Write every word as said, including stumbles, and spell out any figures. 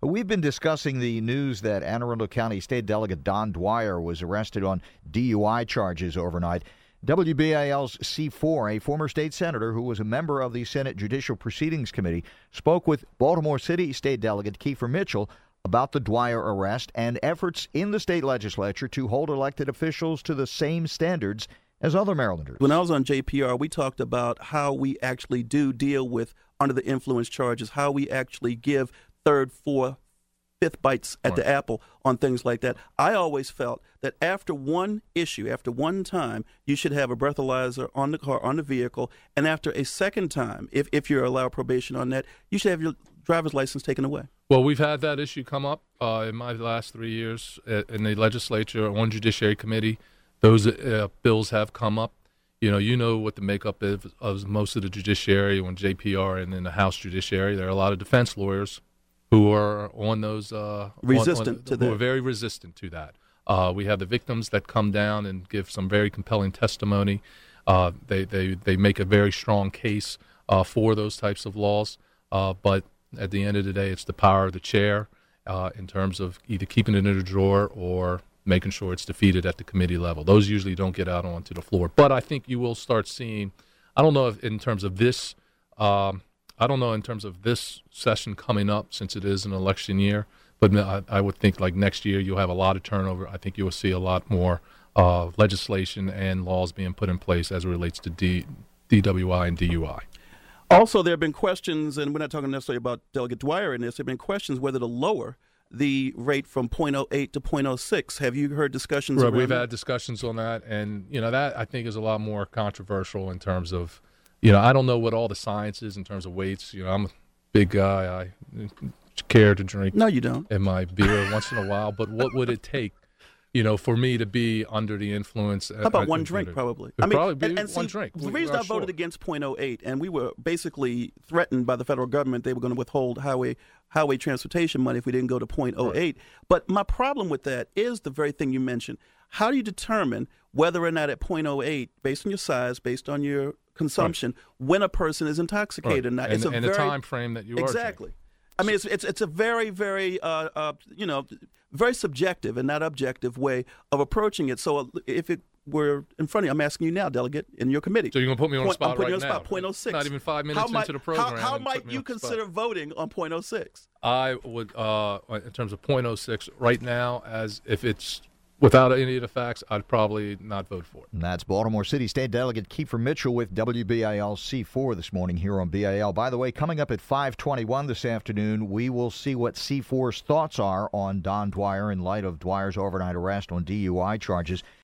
We've been discussing the news that Anne Arundel County State Delegate Don Dwyer was arrested on D U I charges overnight. W B A L's C four, a former state senator who was a member of the Senate Judicial Proceedings Committee, spoke with Baltimore City State Delegate Kiefer Mitchell about the Dwyer arrest and efforts in the state legislature to hold elected officials to the same standards as other Marylanders. When I was on J P R, we talked about how we actually do deal with under the influence charges, how we actually give third, fourth, fifth bites at right. the apple on things like that. I always felt that after one issue, after one time, you should have a breathalyzer on the car, on the vehicle, and after a second time, if, if you're allowed probation on that, you should have your driver's license taken away. Well, we've had that issue come up uh, in my last three years in the legislature on Judiciary Committee. Those uh, bills have come up. You know, you know what the makeup is of most of the judiciary on J P R and in the House Judiciary. There are a lot of defense lawyers who are on those uh, resistant on, on, to who that. are very resistant to that. Uh, we have the victims that come down and give some very compelling testimony. Uh, they they they make a very strong case uh, for those types of laws. Uh, but at the end of the day, it's the power of the chair uh, in terms of either keeping it in a drawer or making sure it's defeated at the committee level. Those usually don't get out onto the floor. But I think you will start seeing, I don't know if in terms of this, um, I don't know in terms of this session coming up since it is an election year, but I, I would think like next year you'll have a lot of turnover. I think you will see a lot more uh, legislation and laws being put in place as it relates to D, DWI and D U I. Also, there have been questions, and we're not talking necessarily about Delegate Dwyer in this, there have been questions whether to lower the rate from point oh eight to point oh six. Have you heard discussions right, around We've that? had discussions on that, and, you know, that I think is a lot more controversial in terms of, you know, I don't know what all the science is in terms of weights. You know, I'm a big guy. I care to drink no, you don't. in my beer once in a while, but what would it take, you know, for me to be under the influence? How about uh, one drink, probably? It'd I mean, probably be and, and one see, drink. The We- reason we I are voted sure. against point oh eight, and we were basically threatened by the federal government, they were going to withhold highway highway transportation money if we didn't go to point oh eight. Right. But my problem with that is the very thing you mentioned. How do you determine whether or not at point oh eight, based on your size, based on your consumption, right. when a person is intoxicated right. or not? And, it's a and very, the time frame that you exactly. are Exactly. I mean, it's it's it's a very, very, uh, uh, you know, very subjective and not objective way of approaching it. So if it were in front of you, I'm asking you now, Delegate, in your committee. So you're going to put me on the Point, spot I'm putting right you on the now. spot, point oh six. Not even five minutes how might, into the program. How, how and might put me you on the spot. consider voting on point oh six? I would, uh, in terms of point oh six, right now, as if it's without any of the facts, I'd probably not vote for it. And that's Baltimore City State Delegate Kiefer Mitchell with W B A L C four this morning here on B A L. By the way, coming up at five twenty-one this afternoon, we will see what C four's thoughts are on Don Dwyer in light of Dwyer's overnight arrest on D U I charges.